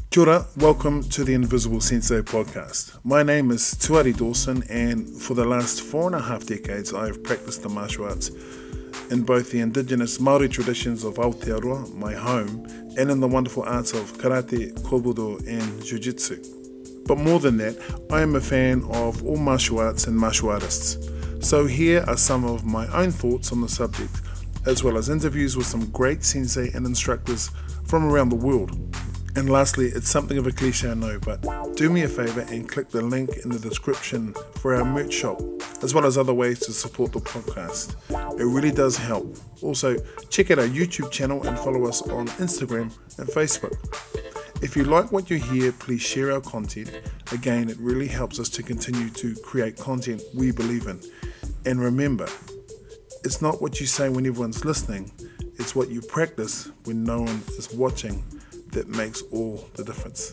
Kia ora, welcome to the Invisible Sensei podcast. My name is Tuari Dawson, and for the last 4.5 decades I have practiced the martial arts in both the indigenous Māori traditions of Aotearoa, my home, and in the wonderful arts of karate, kobudo, and jiu-jitsu. But more than that, I am a fan of all martial arts and martial artists. So here are some of my own thoughts on the subject, as well as interviews with some great sensei and instructors from around the world. And lastly, it's something of a cliche, I know, but do me a favour and click the link in the description for our merch shop, as well as other ways to support the podcast. It really does help. Also, check out our YouTube channel and follow us on Instagram and Facebook. If you like what you hear, please share our content. Again, it really helps us to continue to create content we believe in. And remember, it's not what you say when everyone's listening, it's what you practice when no one is watching that makes all the difference.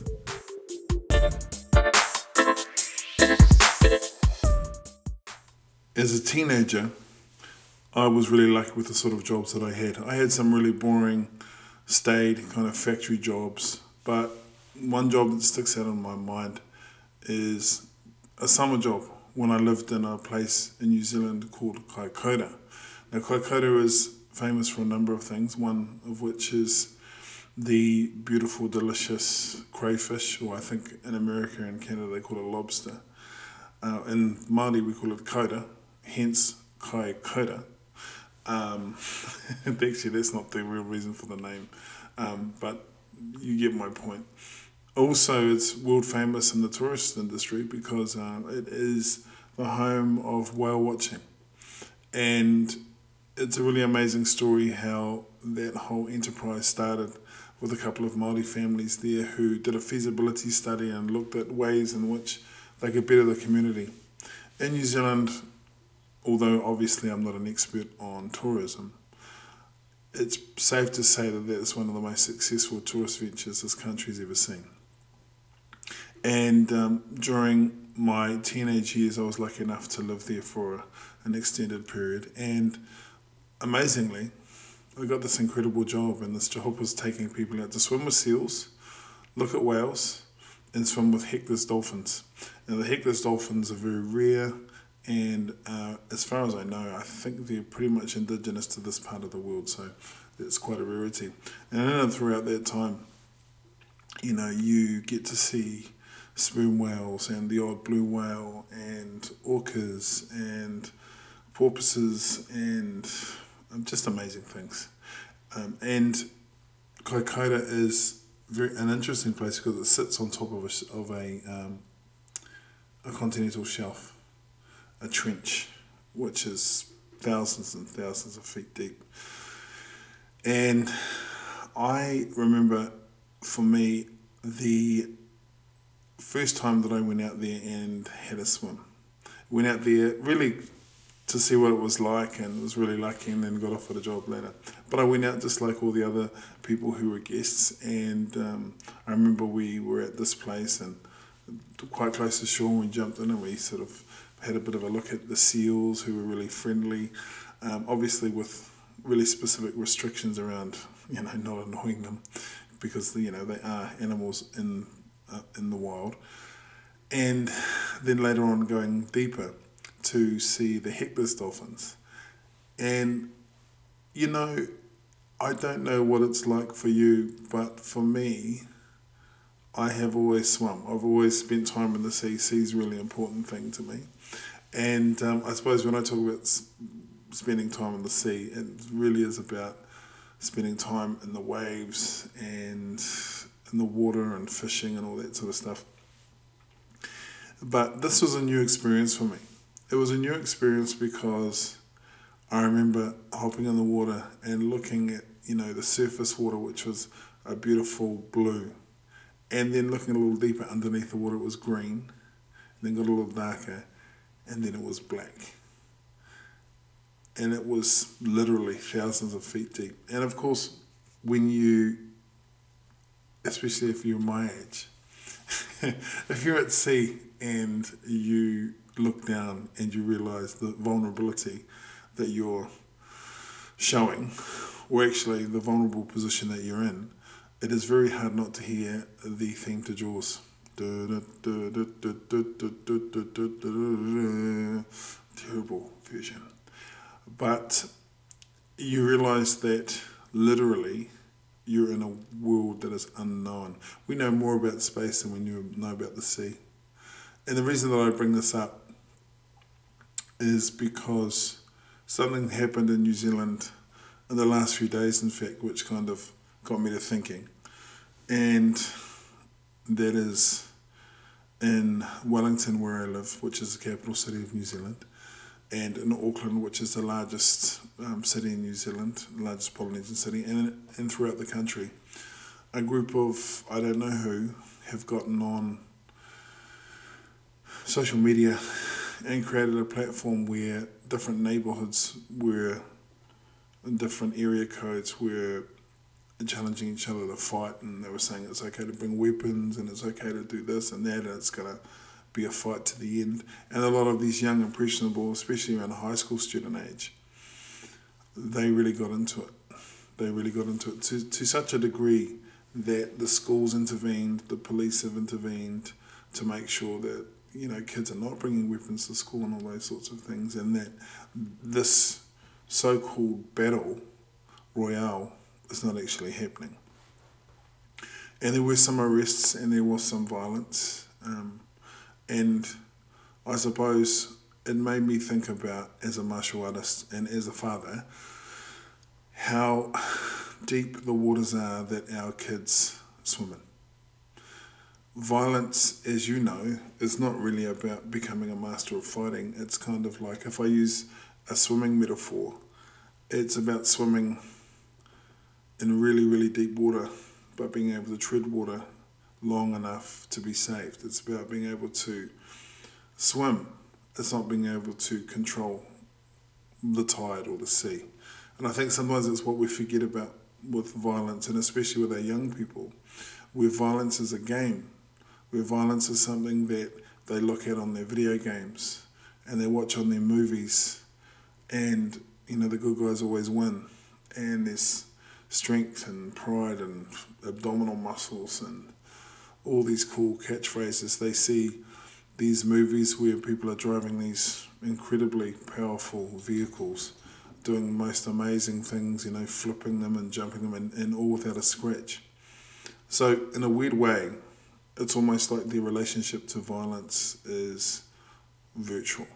As a teenager, I was really lucky with the sort of jobs that I had. I had some really boring, staid kind of factory jobs, but one job that sticks out in my mind is a summer job when I lived in a place in New Zealand called Kaikoura. Now, Kaikoura is famous for a number of things, one of which is the beautiful, delicious crayfish, or I think in America and Canada they call it lobster. In Māori we call it kaura, hence Kaikoura. Actually that's not the real reason for the name, but you get my point. Also, it's world famous in the tourist industry because it is the home of whale watching. And it's a really amazing story how that whole enterprise started with a couple of Māori families there who did a feasibility study and looked at ways in which they could better the community. In New Zealand, although obviously I'm not an expert on tourism, it's safe to say that that's one of the most successful tourist ventures this country's ever seen. And during my teenage years, I was lucky enough to live there for an extended period. And amazingly, I got this incredible job, and this job was taking people out to swim with seals, look at whales, and swim with Hector's dolphins. Now, the Hector's dolphins are very rare, and as far as I know, I think they're pretty much indigenous to this part of the world, so it's quite a rarity. And throughout that time, you get to see sperm whales and the odd blue whale and orcas and porpoises and just amazing things. And Kaikoura is an interesting place because it sits on top of a continental shelf, a trench, which is thousands and thousands of feet deep. And I remember, for me, the first time that I went out there and had a swim. Went out there really to see what it was like, and was really lucky, and then got offered a job later. But I went out just like all the other people who were guests, and I remember we were at this place and quite close to shore, and we jumped in and we sort of had a bit of a look at the seals, who were really friendly, obviously with really specific restrictions around not annoying them, because they are animals in the wild. And then later on going deeper to see the Hector's dolphins. And, I don't know what it's like for you, but for me, I have always swum. I've always spent time in the sea. Sea's a really important thing to me. And I suppose when I talk about spending time in the sea, it really is about spending time in the waves and in the water and fishing and all that sort of stuff. But this was a new experience for me. It was a new experience because I remember hopping in the water and looking at, the surface water, which was a beautiful blue. And then looking a little deeper underneath the water, it was green. And then got a little darker, and then it was black. And it was literally thousands of feet deep. And of course, especially if you're my age, if you're at sea and you look down and you realise the vulnerability that you're showing, or actually the vulnerable position that you're in, it is very hard not to hear the theme to Jaws. Terrible version. But you realise that literally you're in a world that is unknown. We know more about space than we know about the sea. And the reason that I bring this up is because something happened in New Zealand in the last few days, in fact, which kind of got me to thinking. And that is in Wellington, where I live, which is the capital city of New Zealand, and in Auckland, which is the largest city in New Zealand, the largest Polynesian city, and throughout the country. A group of, I don't know who, have gotten on social media and created a platform where different neighbourhoods were, different area codes were challenging each other to fight, and they were saying it's okay to bring weapons and it's okay to do this and that, and it's going to be a fight to the end. And a lot of these young impressionable, especially around high school student age, they really got into it. They really got into it to such a degree that the schools intervened, the police have intervened to make sure that, you know, kids are not bringing weapons to school and all those sorts of things, and that this so-called battle royale is not actually happening. And there were some arrests and there was some violence, and I suppose it made me think about, as a martial artist and as a father, how deep the waters are that our kids swim in. Violence, as you know, is not really about becoming a master of fighting. It's kind of like, if I use a swimming metaphor, it's about swimming in really, really deep water, but being able to tread water long enough to be saved. It's about being able to swim. It's not being able to control the tide or the sea. And I think sometimes it's what we forget about with violence, and especially with our young people, where violence is a game, where violence is something that they look at on their video games and they watch on their movies, and, you know, the good guys always win, and there's strength and pride and abdominal muscles and all these cool catchphrases. They see these movies where people are driving these incredibly powerful vehicles, doing the most amazing things, you know, flipping them and jumping them, and all without a scratch. So in a weird way, it's almost like their relationship to violence is virtual.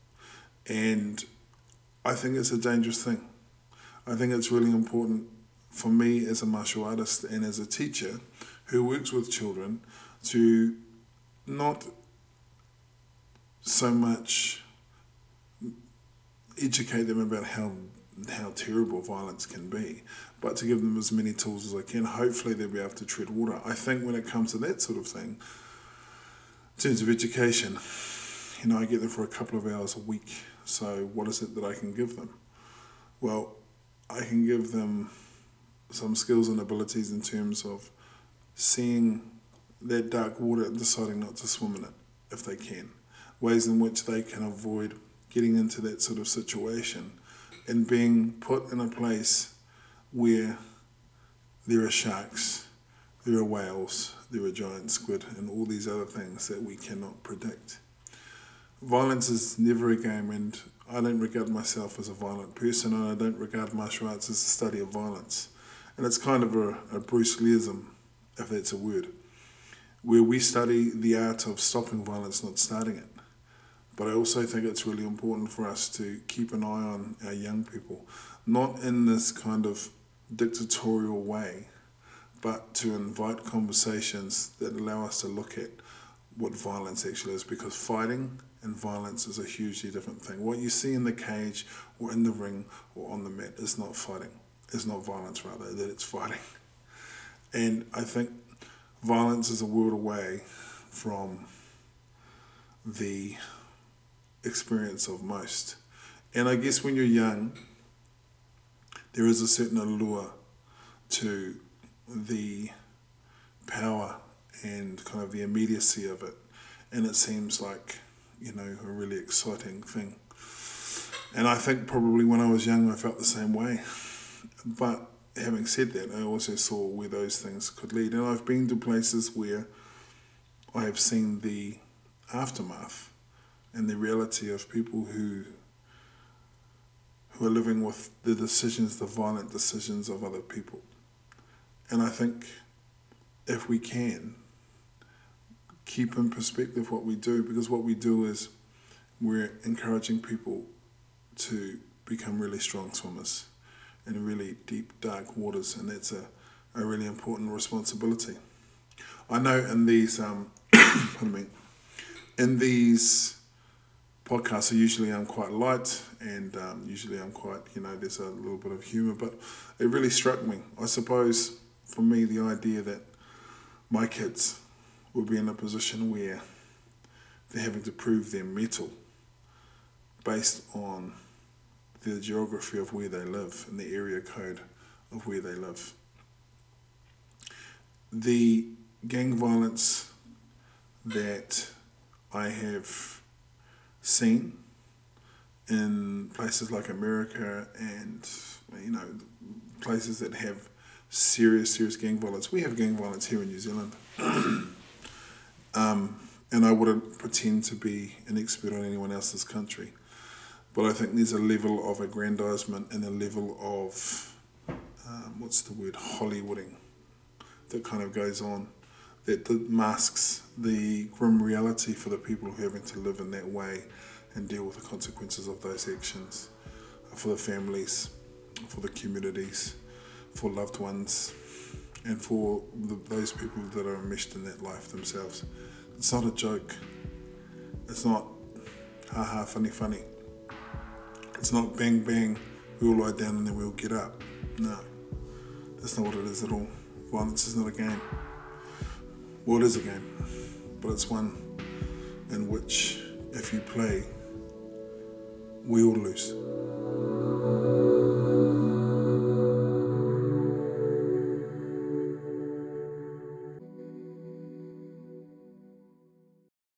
And I think it's a dangerous thing. I think it's really important for me as a martial artist and as a teacher who works with children to not so much educate them about how terrible violence can be, but to give them as many tools as I can. Hopefully they'll be able to tread water. I think when it comes to that sort of thing, in terms of education, you know, I get them for a couple of hours a week. So what is it that I can give them? Well, I can give them some skills and abilities in terms of seeing that dark water and deciding not to swim in it if they can. Ways in which they can avoid getting into that sort of situation and being put in a place where there are sharks, there are whales, there are giant squid, and all these other things that we cannot predict. Violence is never a game, and I don't regard myself as a violent person, and I don't regard martial arts as a study of violence. And it's kind of a Bruce Leeism, if that's a word, where we study the art of stopping violence, not starting it. But I also think it's really important for us to keep an eye on our young people, not in this kind of dictatorial way, but to invite conversations that allow us to look at what violence actually is, because fighting and violence is a hugely different thing. What you see in the cage or in the ring or on the mat is not fighting. It's not violence, rather, that it's fighting. And I think violence is a world away from the experience of most. And I guess when you're young, there is a certain allure to the power and kind of the immediacy of it. And it seems like, you know, a really exciting thing. And I think probably when I was young, I felt the same way. But having said that, I also saw where those things could lead. And I've been to places where I have seen the aftermath and the reality of people who are living with the decisions, the violent decisions of other people. And I think if we can keep in perspective what we do, because what we do is we're encouraging people to become really strong swimmers in really deep, dark waters, and that's a really important responsibility. I know in these, pardon me, in these podcasts, usually I'm quite light, and usually I'm quite, there's a little bit of humour, but it really struck me. I suppose for me, the idea that my kids will be in a position where they're having to prove their mettle based on the geography of where they live and the area code of where they live. The gang violence that I have seen in places like America and, places that have serious gang violence. We have gang violence here in New Zealand. And I wouldn't pretend to be an expert on anyone else's country. But I think there's a level of aggrandizement and a level of, Hollywooding that kind of goes on, that masks the grim reality for the people who are having to live in that way and deal with the consequences of those actions, for the families, for the communities, for loved ones, and for those people that are enmeshed in that life themselves. It's not a joke. It's not ha-ha, funny. It's not bang, bang, we all lie down and then we'll get up. No, that's not what it is at all. Violence is not a game. Well, it is a game, but it's one in which, if you play, we all lose.